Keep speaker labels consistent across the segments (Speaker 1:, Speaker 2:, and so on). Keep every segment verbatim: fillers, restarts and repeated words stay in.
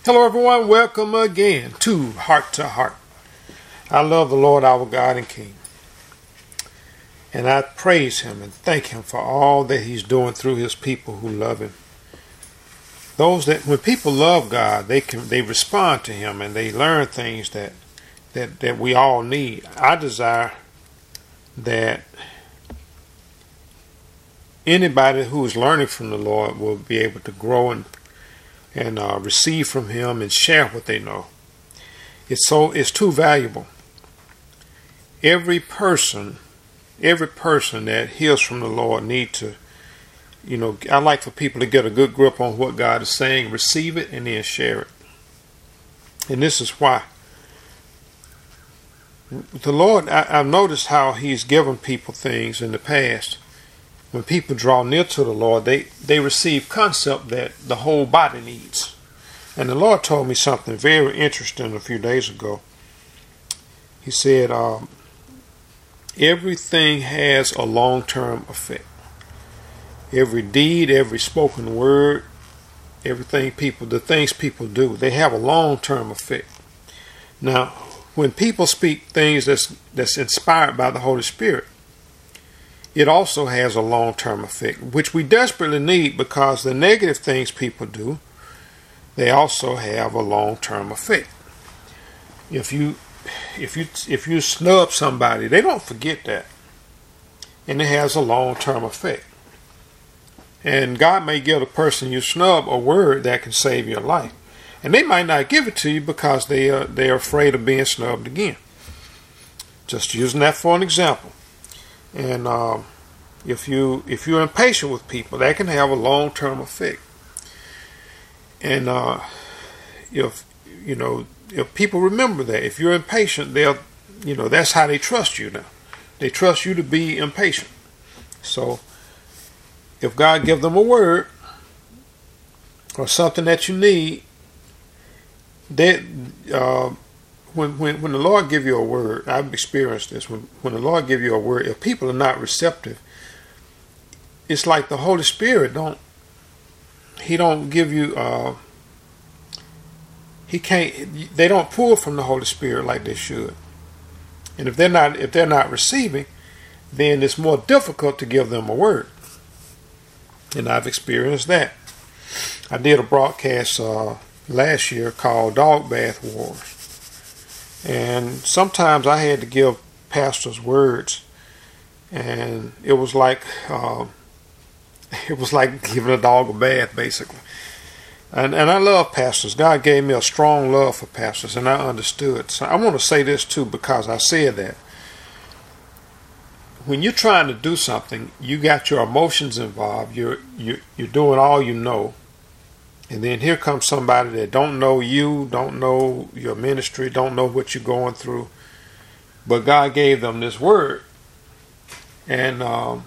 Speaker 1: Hello everyone, welcome again to Heart to Heart. I love the Lord our God and King. And I praise Him and thank Him for all that He's doing through His people who love Him. Those that, when people love God, they can they respond to Him and they learn things that that, that we all need. I desire that anybody who is learning from the Lord will be able to grow and and uh, receive from Him and share what they know. It's so it's too valuable. Every person, every person that hears from the Lord need to, you know, I like for people to get a good grip on what God is saying, receive it, and then share it. And this is why. The Lord, I, I've noticed how He's given people things in the past. When people draw near to the Lord, they, they receive concept that the whole body needs. And the Lord told me something very interesting a few days ago. He said, um, everything has a long-term effect. Every deed, every spoken word, everything people, the things people do, they have a long-term effect. Now, when people speak things that's, that's inspired by the Holy Spirit, it also has a long-term effect, which we desperately need, because the negative things people do, they also have a long-term effect. If you, if you, if you snub somebody, they don't forget that, and it has a long-term effect. And God may give a person you snub a word that can save your life, and they might not give it to you because they are they are afraid of being snubbed again. Just using that for an example. And um, if you if you're impatient with people, that can have a long-term effect. And uh, if you know if people remember that, if you're impatient, they'll you know that's how they trust you now. They trust you to be impatient. So if God give them a word or something that you need, that uh, When, when when the Lord give you a word, I've experienced this. When when the Lord give you a word, if people are not receptive, it's like the Holy Spirit don't. He don't give you. Uh, he can't. They don't pull from the Holy Spirit like they should. And if they're not, if they're not receiving, then it's more difficult to give them a word. And I've experienced that. I did a broadcast uh, last year called Dog Bath Wars. And sometimes I had to give pastors words, and it was like uh, it was like giving a dog a bath, basically. And and I love pastors. God gave me a strong love for pastors, and I understood. So I want to say this too, because I said that when you're trying to do something, you got your emotions involved. You're you you're doing all you know. And then here comes somebody that don't know you, don't know your ministry, don't know what you're going through. But God gave them this word. And um,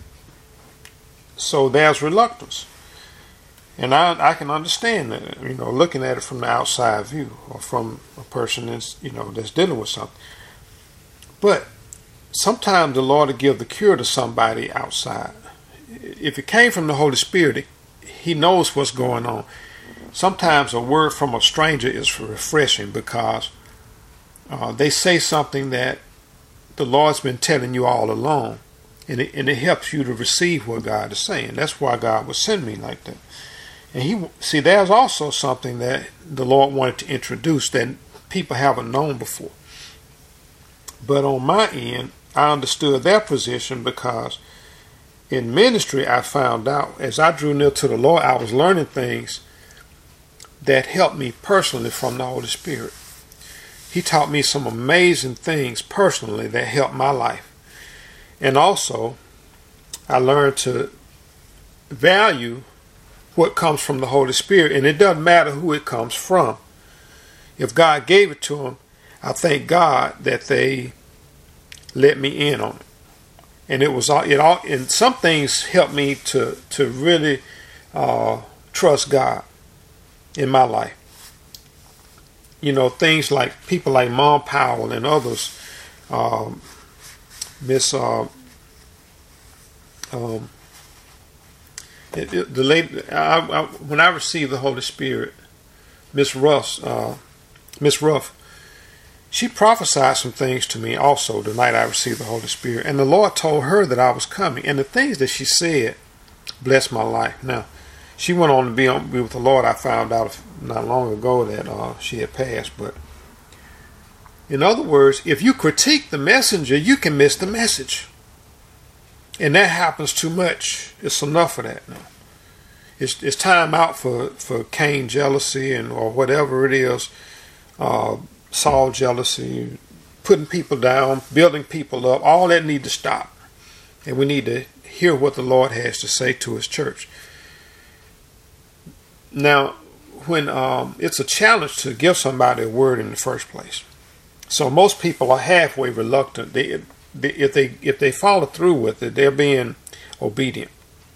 Speaker 1: so there's reluctance. And I, I can understand that, you know, looking at it from the outside view, or from a person that's, you know, that's dealing with something. But sometimes the Lord will give the cure to somebody outside. If it came from the Holy Spirit, it, He knows what's going on. Sometimes a word from a stranger is refreshing, because uh, they say something that the Lord's been telling you all along, and it, and it helps you to receive what God is saying. That's why God would send me like that. And He see, there's also something that the Lord wanted to introduce that people haven't known before. But on my end, I understood their position, because in ministry, I found out as I drew near to the Lord, I was learning things that helped me personally from the Holy Spirit. He taught me some amazing things personally that helped my life. And also, I learned to value what comes from the Holy Spirit. And it doesn't matter who it comes from. If God gave it to them, I thank God that they let me in on it. And it was all, it all, and some things helped me to, to really uh, trust God in my life. You know, things like people like Mom Powell and others, um, Miss, uh, um, it, it, the lady, I, I, when I received the Holy Spirit, Miss Russ, uh, Miss Ruff, she prophesied some things to me also the night I received the Holy Spirit. And the Lord told her that I was coming. And the things that she said blessed my life. Now, she went on to be, on, be with the Lord. I found out not long ago that uh, she had passed. But in other words, if you critique the messenger, you can miss the message. And that happens too much. It's enough of that now. It's, it's time out for, for Cain jealousy and or whatever it is. Uh, Saul jealousy, putting people down, building people up, all that need to stop. And we need to hear what the Lord has to say to his church. Now, when um, it's a challenge to give somebody a word in the first place. So most people are halfway reluctant. They, they, if they if they follow through with it, they're being obedient.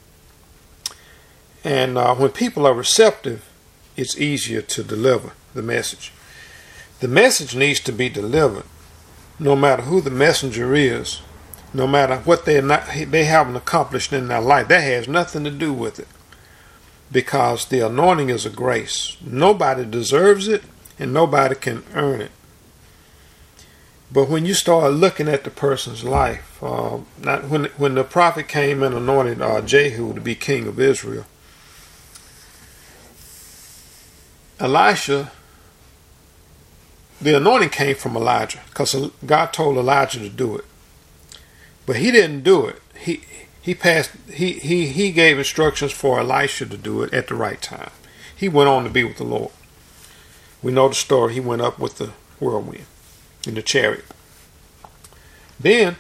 Speaker 1: And uh, when people are receptive, it's easier to deliver the message. The message needs to be delivered, no matter who the messenger is, no matter what they not they haven't accomplished in their life. That has nothing to do with it, because the anointing is a grace. Nobody deserves it, and nobody can earn it. But when you start looking at the person's life, uh, not when when the prophet came and anointed uh, Jehu to be king of Israel, Elisha. The anointing came from Elijah because God told Elijah to do it, but he didn't do it. He he passed. He he he gave instructions for Elisha to do it at the right time. He went on to be with the Lord. We know the story. He went up with the whirlwind in the chariot. Then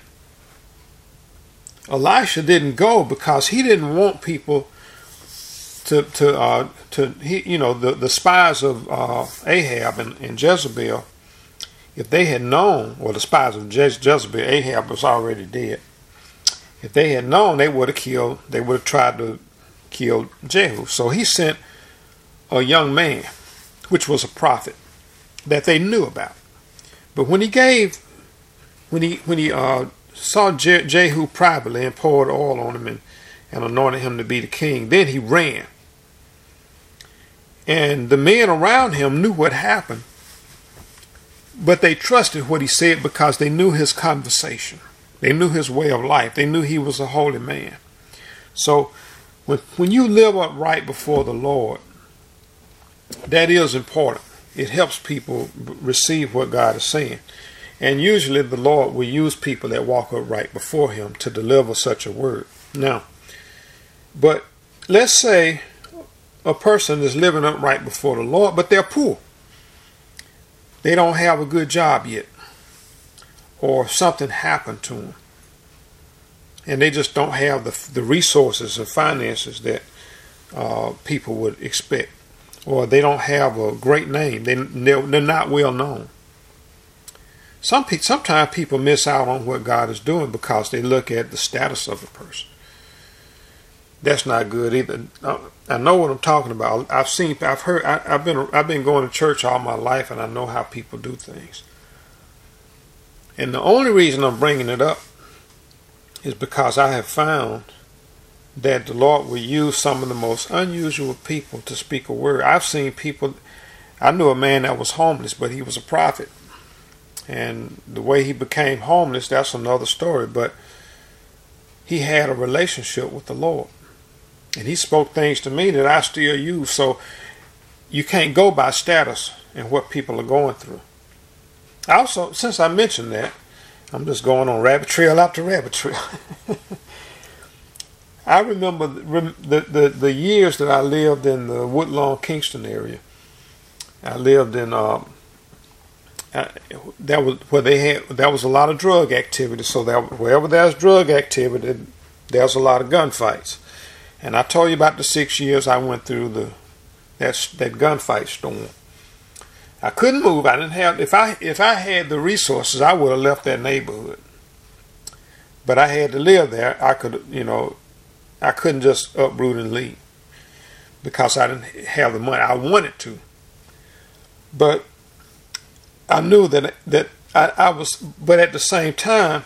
Speaker 1: Elisha didn't go because he didn't want people to to uh, to he you know the the spies of uh, Ahab and, and Jezebel. If they had known, or the spies of Je- Jezebel, Ahab was already dead. If they had known, they would have killed. They would have tried to kill Jehu. So he sent a young man, which was a prophet, that they knew about. But when he gave, when he when he uh, saw Je- Jehu privately and poured oil on him and, and anointed him to be the king, then he ran. And the men around him knew what happened, but they trusted what he said because they knew his conversation. They knew his way of life. They knew he was a holy man. So when, when you live upright before the Lord, that is important. It helps people receive what God is saying. And usually the Lord will use people that walk upright before him to deliver such a word. Now, but let's say a person is living upright before the Lord, but they're poor. They don't have a good job yet, or something happened to them, and they just don't have the the resources and finances that uh, people would expect, or they don't have a great name. They they're, they're not well known. Some pe- sometimes people miss out on what God is doing because they look at the status of a person. That's not good either. I know what I'm talking about. I've seen, I've heard, I, I've been, I've been going to church all my life, and I know how people do things. And the only reason I'm bringing it up is because I have found that the Lord will use some of the most unusual people to speak a word. I've seen people. I knew a man that was homeless, but he was a prophet, and the way he became homeless, that's another story. But he had a relationship with the Lord. And he spoke things to me that I still use. So you can't go by status and what people are going through. Also, since I mentioned that, I'm just going on rabbit trail after rabbit trail. I remember the, the, the years that I lived in the Woodlawn, Kingston area. I lived in, um, I, that was where they had, that was a lot of drug activity. So that wherever there's drug activity, there's a lot of gunfights. And I told you about the six years I went through the that that gunfight storm. I couldn't move. I didn't have if I if I had the resources, I would have left that neighborhood. But I had to live there. I could, you know, I couldn't just uproot and leave because I didn't have the money. I wanted to, but I knew that that I, I was. But at the same time,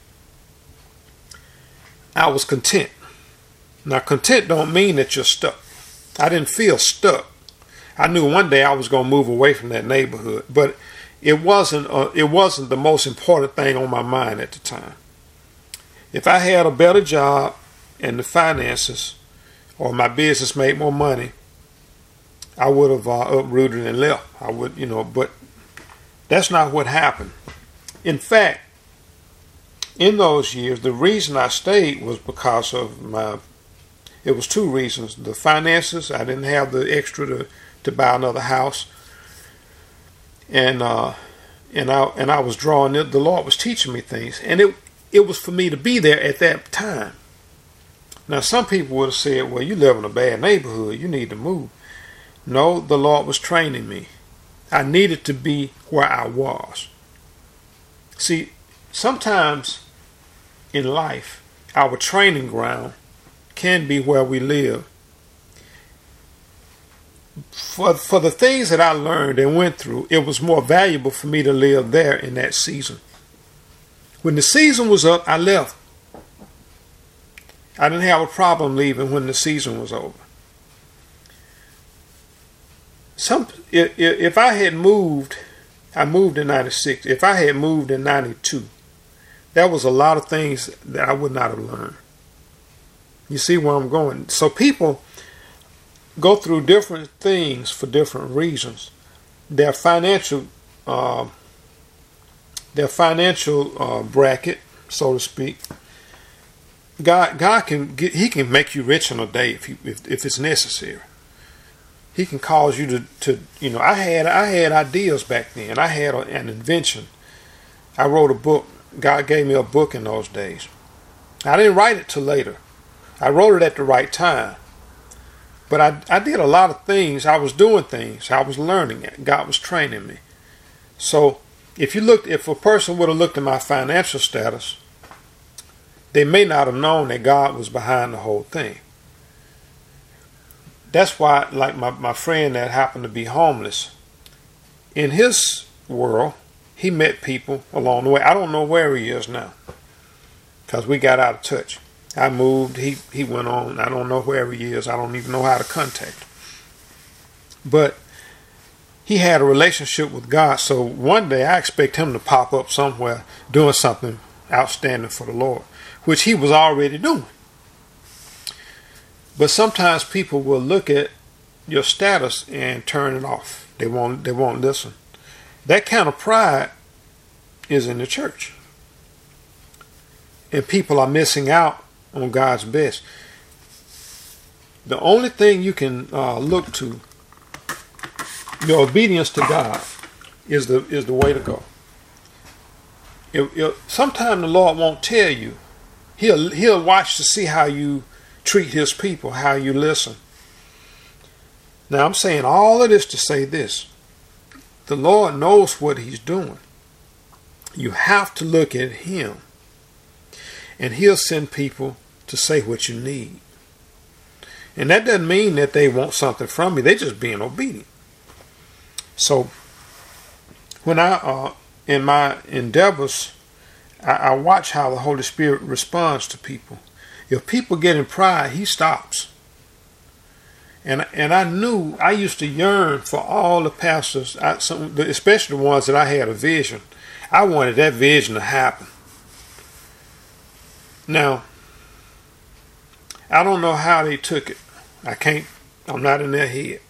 Speaker 1: I was content. Now, content don't mean that you're stuck. I didn't feel stuck. I knew one day I was going to move away from that neighborhood, but it wasn't uh, it wasn't the most important thing on my mind at the time. If I had a better job and the finances, or my business made more money, I would have uh, uprooted and left. I would, you know, but that's not what happened. In fact, in those years, the reason I stayed was because of my, it was two reasons. The finances, I didn't have the extra to, to buy another house. And uh, and I and I was drawing it. The Lord was teaching me things. And it it was for me to be there at that time. Now, some people would have said, well, you live in a bad neighborhood. You need to move. No, the Lord was training me. I needed to be where I was. See, sometimes in life, our training ground can be where we live. For, for the things that I learned and went through, it was more valuable for me to live there in that season. When the season was up, I left. I didn't have a problem leaving when the season was over. Some, if, if I had moved, I moved in ninety-six. If I had moved in ninety-two, there was a lot of things that I would not have learned. You see where I'm going? So people go through different things for different reasons. Their financial, uh, their financial uh, bracket, so to speak. God, God can get, He can make you rich in a day if, he, if if it's necessary. He can cause you to, to, you know, I had I had ideas back then. I had a, an invention. I wrote a book. God gave me a book in those days. I didn't write it till later. I wrote it at the right time. But I, I did a lot of things. I was doing things. I was learning it. God was training me. So if you looked, if a person would have looked at my financial status, they may not have known that God was behind the whole thing. That's why, like my, my friend that happened to be homeless, in his world, he met people along the way. I don't know where he is now, because we got out of touch. I moved, he, he went on. I don't know where he is. I don't even know how to contact him. But he had a relationship with God, so one day I expect him to pop up somewhere doing something outstanding for the Lord, which he was already doing. But sometimes people will look at your status and turn it off. They won't, they won't listen. That kind of pride is in the church. And people are missing out on God's best. The only thing you can uh, look to, your obedience to God, is the is the way to go. It, it, sometimes the Lord won't tell you. He'll he'll watch to see how you treat His people, how you listen. Now I'm saying all of this to say this: the Lord knows what He's doing. You have to look at Him, and He'll send people to say what you need. And that doesn't mean that they want something from you. They're just being obedient. So when I, uh, in my endeavors, I, I watch how the Holy Spirit responds to people. If people get in pride, He stops. And and I knew, I used to yearn for all the pastors, I, some, especially the ones that I had a vision. I wanted that vision to happen. Now, I don't know how they took it. I can't, I'm not in their head.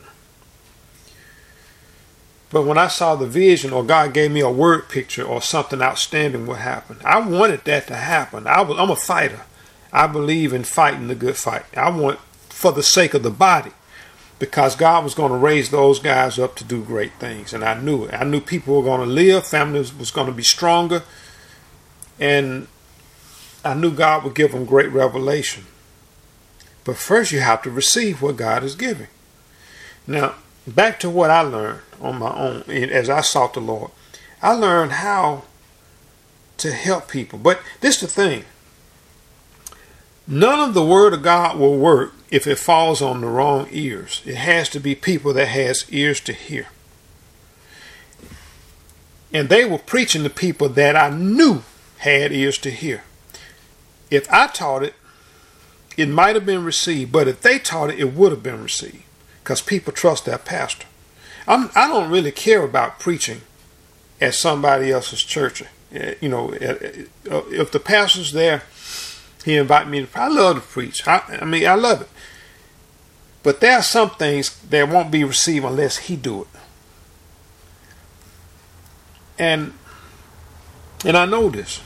Speaker 1: But when I saw the vision, or God gave me a word picture or something outstanding would happen, I wanted that to happen. I was, I'm a fighter. I believe in fighting the good fight. I want, for the sake of the body, because God was going to raise those guys up to do great things. And I knew it. I knew people were going to live, families was going to be stronger, and I knew God would give them great revelation. But first you have to receive what God is giving. Now, back to what I learned on my own as I sought the Lord. I learned how to help people. But this is the thing. None of the Word of God will work if it falls on the wrong ears. It has to be people that has ears to hear. And they were preaching to people that I knew had ears to hear. If I taught it, it might have been received, but if they taught it, it would have been received, because people trust their pastor. I'm, I don't really care about preaching at somebody else's church. You know, if the pastor's there, he invite me to. I love to preach. I, I mean, I love it. But there are some things that won't be received unless he do it. And and I know this.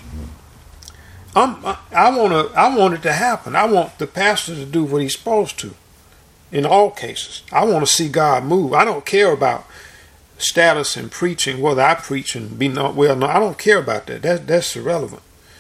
Speaker 1: I'm, I, I want to. I want it to happen. I want the pastor to do what he's supposed to. In all cases, I want to see God move. I don't care about status in preaching, whether I preach and be not well. No, I don't care about that. That that's irrelevant.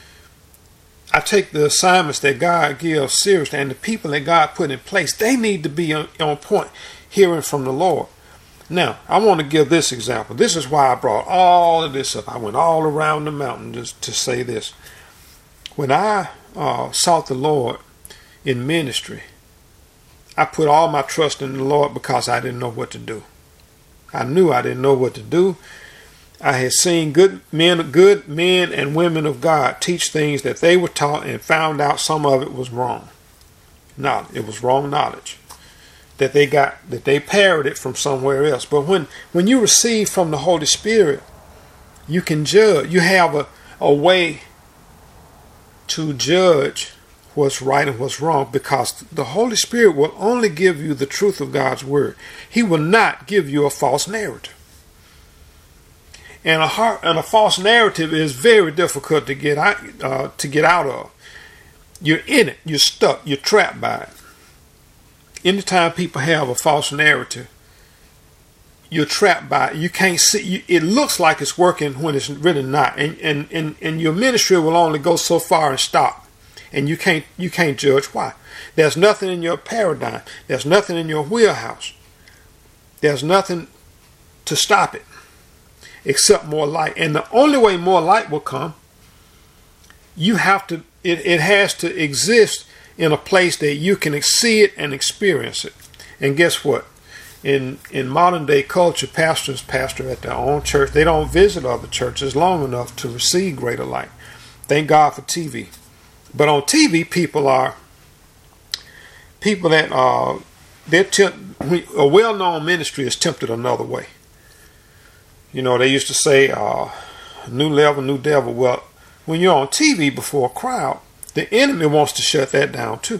Speaker 1: I take the assignments that God gives seriously, and the people that God put in place, they need to be on, on point, hearing from the Lord. Now, I want to give this example. This is why I brought all of this up. I went all around the mountain just to say this. When I uh, sought the Lord in ministry, I put all my trust in the Lord because I didn't know what to do. I knew I didn't know what to do. I had seen good men, good men and women of God teach things that they were taught and found out some of it was wrong. No, it was wrong knowledge that they got, that they parroted from somewhere else. But when, when you receive from the Holy Spirit, you can judge. You have a, a way to judge what's right and what's wrong, because the Holy Spirit will only give you the truth of God's word. He will not give you a false narrative. And a heart, and a false narrative is very difficult to get out uh, to get out of. You're in it. You're stuck. You're trapped by it. Anytime people have a false narrative, you're trapped by it. You can't see. You, it looks like it's working when it's really not. And and and and your ministry will only go so far and stop. And you can't you can't judge why. There's nothing in your paradigm. There's nothing in your wheelhouse. There's nothing to stop it except more light. And the only way more light will come, you have to, it, it has to exist in a place that you can see it and experience it. And guess what? In in modern day culture, pastors pastor at their own church. They don't visit other churches long enough to receive greater light. Thank God for T V. But on T V, people are people that are they're temp- a well-known ministry is tempted another way. You know, they used to say, uh, "New level, new devil." Well, when you're on T V before a crowd, the enemy wants to shut that down too.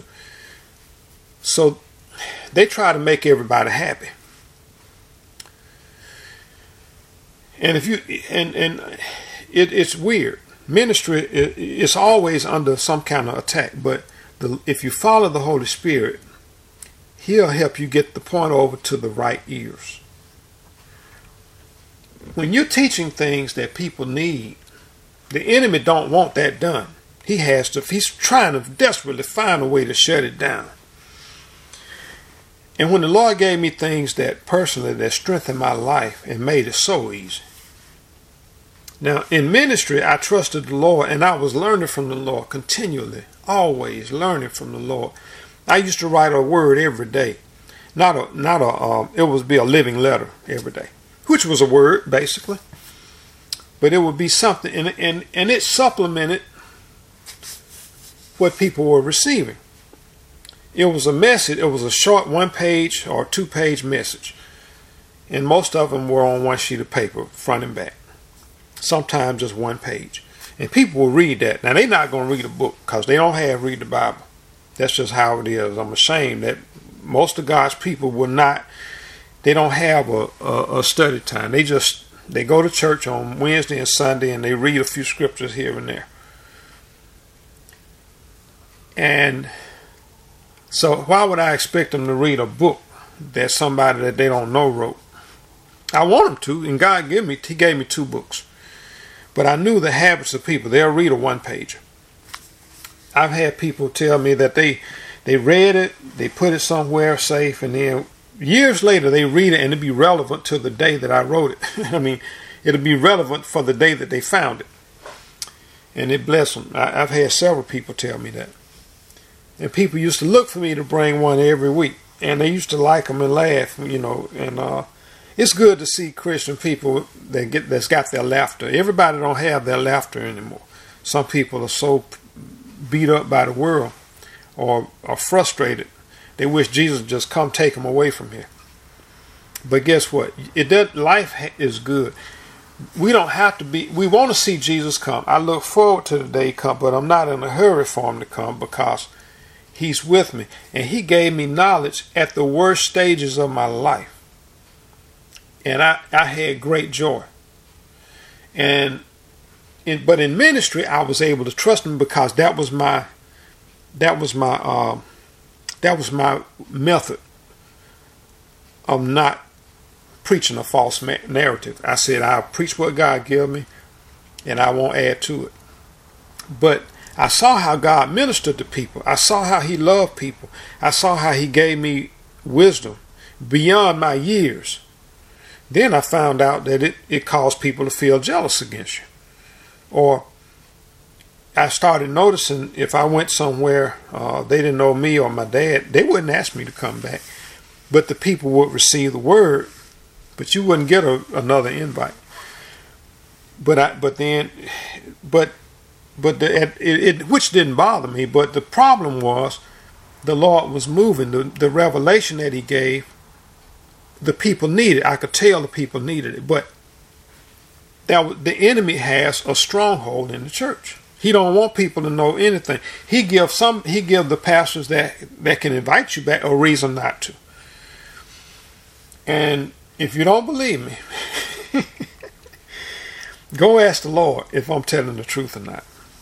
Speaker 1: So they try to make everybody happy. And if you and and it, it's weird. Ministry is always under some kind of attack, but the, if you follow the Holy Spirit, He'll help you get the point over to the right ears. When you're teaching things that people need, the enemy don't want that done. He has to. He's trying to desperately find a way to shut it down. And when the Lord gave me things that personally that strengthened my life and made it so easy. Now, in ministry, I trusted the Lord, and I was learning from the Lord continually, always learning from the Lord. I used to write a word every day, not a, not a. Uh, it would be a living letter every day, which was a word basically, but it would be something, and and and it supplemented what people were receiving. It was a message. It was a short one-page or two-page message, and most of them were on one sheet of paper, front and back. Sometimes just one page. And people will read that. Now, they're not going to read a book because they don't have read the Bible. That's just how it is. I'm ashamed that most of God's people will not, they don't have a, a, a study time. They just, they go to church on Wednesday and Sunday and they read a few scriptures here and there. And so why would I expect them to read a book that somebody that they don't know wrote? I want them to, and God gave me, He gave me two books. But I knew the habits of people. They'll read a one-pager. I've had people tell me that they they read it, they put it somewhere safe, and then years later they read it and it'll be relevant to the day that I wrote it. I mean, it'll be relevant for the day that they found it. And it bless them. I, I've had several people tell me that. And people used to look for me to bring one every week. And they used to like them and laugh, you know, and uh, it's good to see Christian people that get that's got their laughter. Everybody don't have their laughter anymore. Some people are so beat up by the world or are frustrated. They wish Jesus would just come take them away from here. But guess what? It does. Life is good. We don't have to be. We want to see Jesus come. I look forward to the day he come, but I'm not in a hurry for him to come because he's with me, and he gave me knowledge at the worst stages of my life, and I I had great joy. And in, but in ministry, I was able to trust him because that was my that was my uh, that was my method of not preaching a false narrative. I said, I'll preach what God gave me and I won't add to it. But I saw how God ministered to people. I saw how he loved people. I saw how he gave me wisdom beyond my years. Then I found out that it, it caused people to feel jealous against you. Or I started noticing if I went somewhere, uh, they didn't know me or my dad, they wouldn't ask me to come back. But the people would receive the word, but you wouldn't get a, another invite. But I, but then, but, but the, it, it, which didn't bother me. But the problem was, the Lord was moving. The, the revelation that he gave, the people needed. I could tell the people needed it. But that the enemy has a stronghold in the church. He don't want people to know anything. He gives some. He gives the pastors that that can invite you back a reason not to. And if you don't believe me, go ask the Lord if I'm telling the truth or not.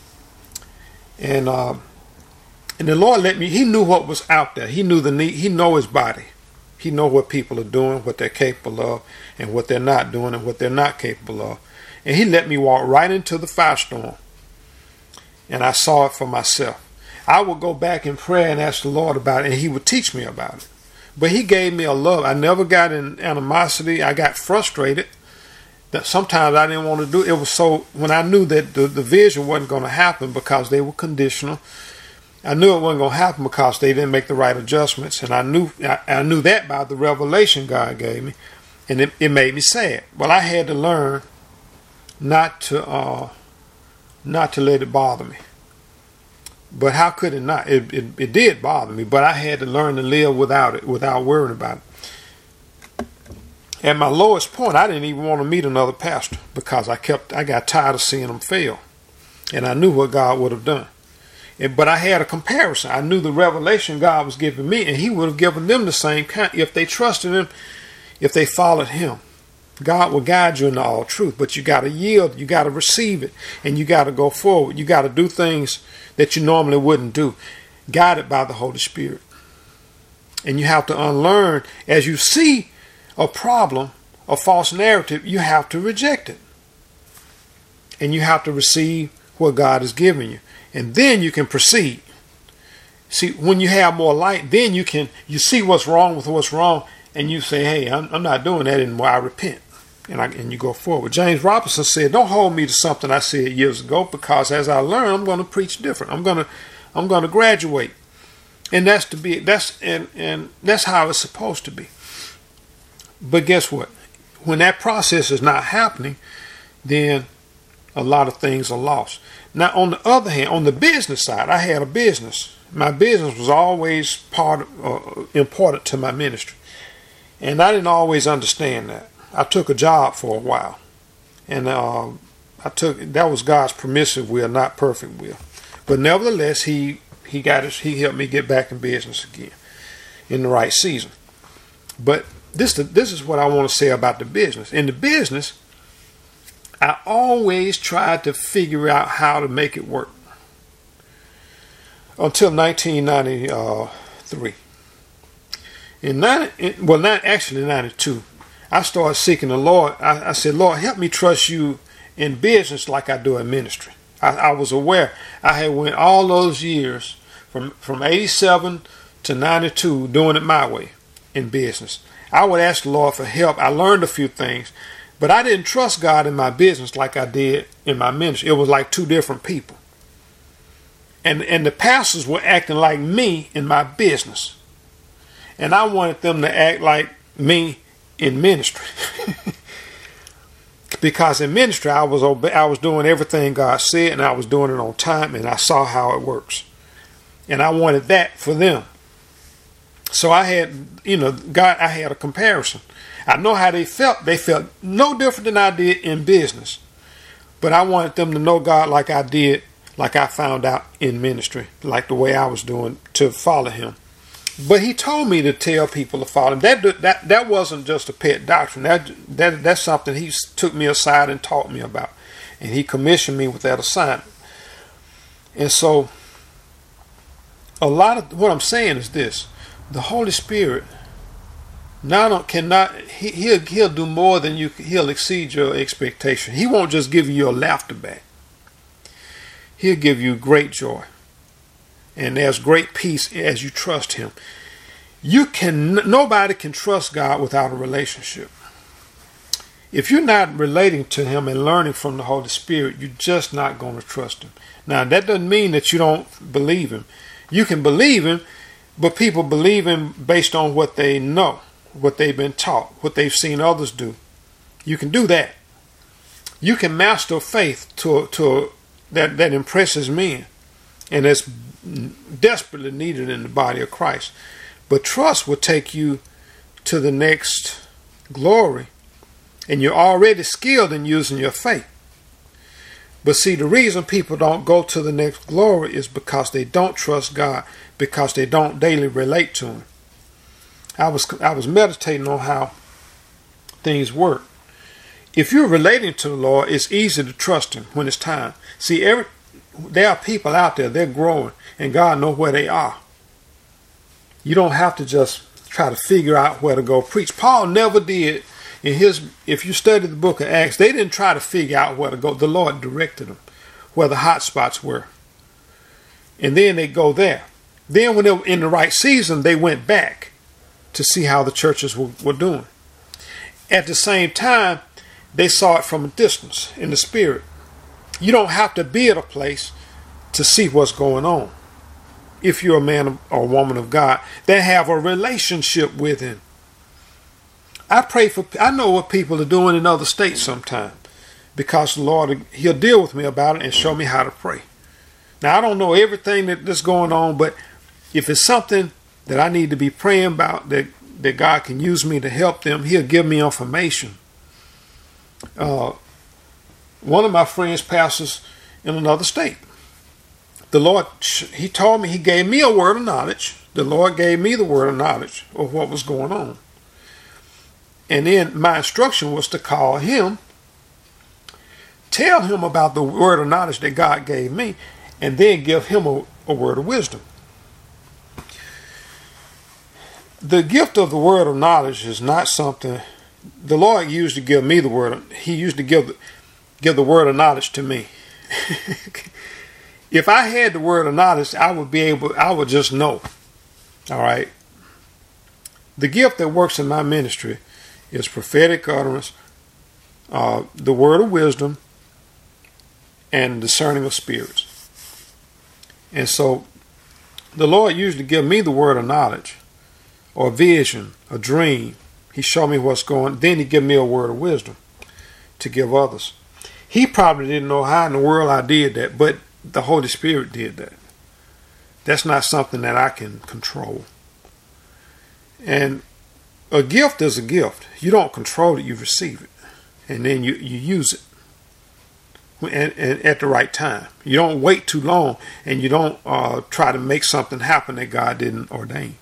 Speaker 1: And uh, and the Lord let me. He knew what was out there. He knew the need. He know his body. He know what people are doing, what they're capable of, and what they're not doing, and what they're not capable of. And he let me walk right into the firestorm. And I saw it for myself. I would go back in prayer and ask the Lord about it, and he would teach me about it. But he gave me a love. I never got in animosity. I got frustrated that sometimes I didn't want to do it. It was so, when I knew that the, the vision wasn't going to happen because they were conditional, I knew it wasn't going to happen because they didn't make the right adjustments. And I knew I, I knew that by the revelation God gave me. And it, it made me sad. Well, I had to learn not to uh, not to let it bother me. But how could it not? It, it, it did bother me, but I had to learn to live without it, without worrying about it. At my lowest point, I didn't even want to meet another pastor because I kept, I got tired of seeing them fail. And I knew what God would have done. And, but I had a comparison. I knew the revelation God was giving me, and he would have given them the same kind if they trusted him, if they followed him. God will guide you into all truth, but you got to yield, you got to receive it, and you got to go forward. You got to do things that you normally wouldn't do, guided by the Holy Spirit. And you have to unlearn. As you see a problem, a false narrative, you have to reject it. And you have to receive what God has given you. And then you can proceed. See, when you have more light, then you can, you see what's wrong with what's wrong, and you say, hey, I'm, I'm not doing that anymore. I repent. And, I, and you go forward. James Robinson said, don't hold me to something I said years ago, because as I learn, I'm going to preach different. I'm going to, I'm going to graduate. And that's to be, that's, and, and that's how it's supposed to be. But guess what? When that process is not happening, then a lot of things are lost. Now, on the other hand, on the business side, I had a business. My business was always part of, uh, important to my ministry. And I didn't always understand that. I took a job for a while, and uh, I took that was God's permissive will, not perfect will. But nevertheless, he he got us. He helped me get back in business again in the right season. But this this is what I want to say about the business. In the business, I always tried to figure out how to make it work until nineteen ninety-three. In ninety, well, not actually ninety-two. I started seeking the Lord. I, I said, Lord, help me trust you in business like I do in ministry. I, I was aware. I had went all those years from, from eighty-seven to ninety-two doing it my way in business. I would ask the Lord for help. I learned a few things, but I didn't trust God in my business like I did in my ministry. It was like two different people. And, and the pastors were acting like me in my business. And I wanted them to act like me in ministry. Because in ministry I was obe- I was doing everything God said, and I was doing it on time, and I saw how it works. And I wanted that for them. So I had, you know, God, I had a comparison. I know how they felt. They felt no different than I did in business. But I wanted them to know God like I did, like I found out in ministry, like the way I was doing, to follow him. But he told me to tell people to follow him. That that that wasn't just a pet doctrine. That that that's something he took me aside and taught me about, and he commissioned me with that assignment. And so, a lot of what I'm saying is this: the Holy Spirit not cannot he he'll he'll do more than you. He'll exceed your expectation. He won't just give you your laughter back. He'll give you great joy. And there's great peace as you trust him. You can, nobody can trust God without a relationship. If you're not relating to him and learning from the Holy Spirit, you're just not going to trust him. Now, that doesn't mean that you don't believe him. You can believe him, but people believe him based on what they know, what they've been taught, what they've seen others do. You can do that. You can master faith to, to that, that impresses men. And that's desperately needed in the body of Christ. But trust will take you to the next glory. And you're already skilled in using your faith. But see, the reason people don't go to the next glory is because they don't trust God, because they don't daily relate to him. I was I was meditating on how things work. If you're relating to the Lord, it's easy to trust him when it's time. See, every there are people out there, they're growing, and God knows where they are. You don't have to just try to figure out where to go preach. Paul never did. In his, if you study the book of Acts, they didn't try to figure out where to go. The Lord directed them where the hot spots were. And then they go there. Then when they were in the right season, they went back to see how the churches were, were doing. At the same time, they saw it from a distance in the spirit. You don't have to be at a place to see what's going on. If you're a man or woman of God that have a relationship with him. I pray for, I know what people are doing in other states sometimes, because the Lord, he'll deal with me about it and show me how to pray. Now, I don't know everything that, that's going on, but if it's something that I need to be praying about, that, that God can use me to help them, he'll give me information. Uh, One of my friends pastors in another state. The Lord, he told me, he gave me a word of knowledge. The Lord gave me the word of knowledge of what was going on. And then my instruction was to call him, tell him about the word of knowledge that God gave me, and then give him a, a word of wisdom. The gift of the word of knowledge is not something, the Lord used to give me the word, he used to give the Give the word of knowledge to me. If I had the word of knowledge, I would be able, I would just know. All right. The gift that works in my ministry is prophetic utterance, uh, the word of wisdom, and discerning of spirits. And so the Lord usually give me the word of knowledge, or a vision, a dream. He showed me what's going on. Then he give me a word of wisdom to give others. He probably didn't know how in the world I did that, but the Holy Spirit did that. That's not something that I can control. And a gift is a gift. You don't control it, you receive it. And then you, you use it and, and at the right time. You don't wait too long, and you don't uh, try to make something happen that God didn't ordain.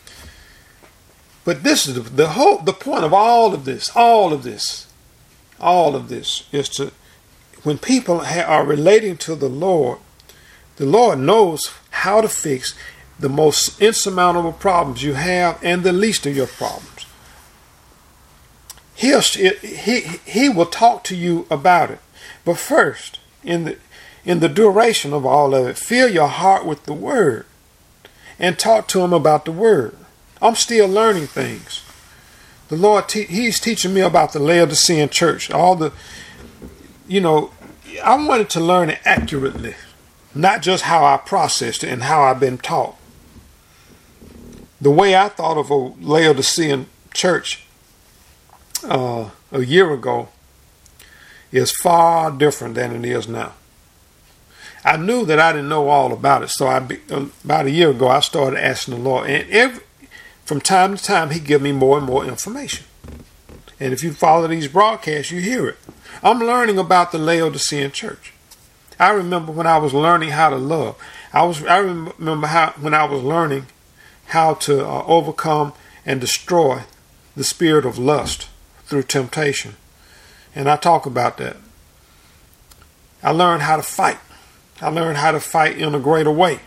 Speaker 1: But this is the, the whole, the point of all of this, all of this, all of this is to, when people ha- are relating to the Lord, the Lord knows how to fix the most insurmountable problems you have and the least of your problems. He'll, he, he will talk to you about it. But first, in the, in the duration of all of it, fill your heart with the Word and talk to him about the Word. I'm still learning things. The Lord, te- he's teaching me about the Laodicean church. All the, you know, I wanted to learn it accurately, not just how I processed it and how I've been taught. The way I thought of a Laodicean church uh, a year ago is far different than it is now. I knew that I didn't know all about it, so I, about a year ago, I started asking the Lord, and every from time to time, he give me more and more information. And if you follow these broadcasts, you hear it. I'm learning about the Laodicean church. I remember when I was learning how to love. I was. I remember how when I was learning how to uh, overcome and destroy the spirit of lust through temptation. And I talk about that. I learned how to fight. I learned how to fight in a greater way.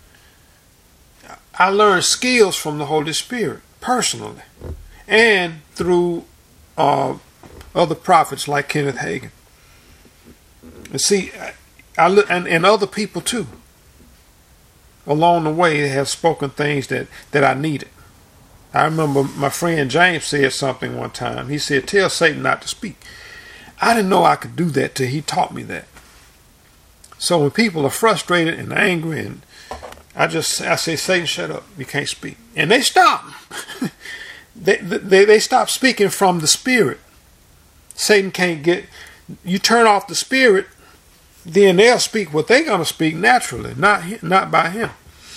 Speaker 1: I learned skills from the Holy Spirit personally and through uh, other prophets like Kenneth Hagin. And see, I, I and, and other people too. Along the way, they have spoken things that, that I needed. I remember my friend James said something one time. He said, "Tell Satan not to speak." I didn't know I could do that till he taught me that. So when people are frustrated and angry, and I just I say, "Satan, shut up! You can't speak," and they stop. they, they they stop speaking from the spirit. Satan can't get. You turn off the spirit, then they'll speak what they're gonna speak naturally, not not by him.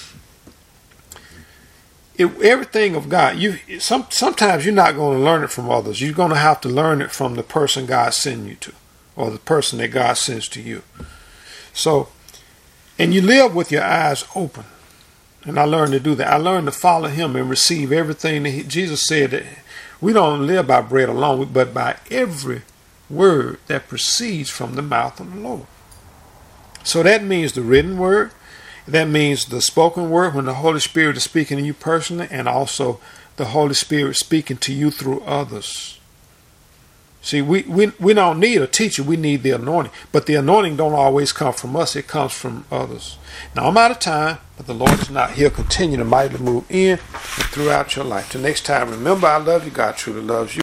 Speaker 1: It, everything of God, you some sometimes you're not going to learn it from others. You're going to have to learn it from the person God sends you to, or the person that God sends to you. So, and you live with your eyes open. And I learned to do that. I learned to follow him and receive everything that he, Jesus said that we don't live by bread alone, but by every word that proceeds from the mouth of the Lord. So that means the written word. That means the spoken word when the Holy Spirit is speaking to you personally, and also the Holy Spirit speaking to you through others. See, we, we, we don't need a teacher. We need the anointing. But the anointing don't always come from us. It comes from others. Now, I'm out of time, but the Lord is not. He'll continue to mightily move in and throughout your life. Till next time, remember, I love you. God truly loves you.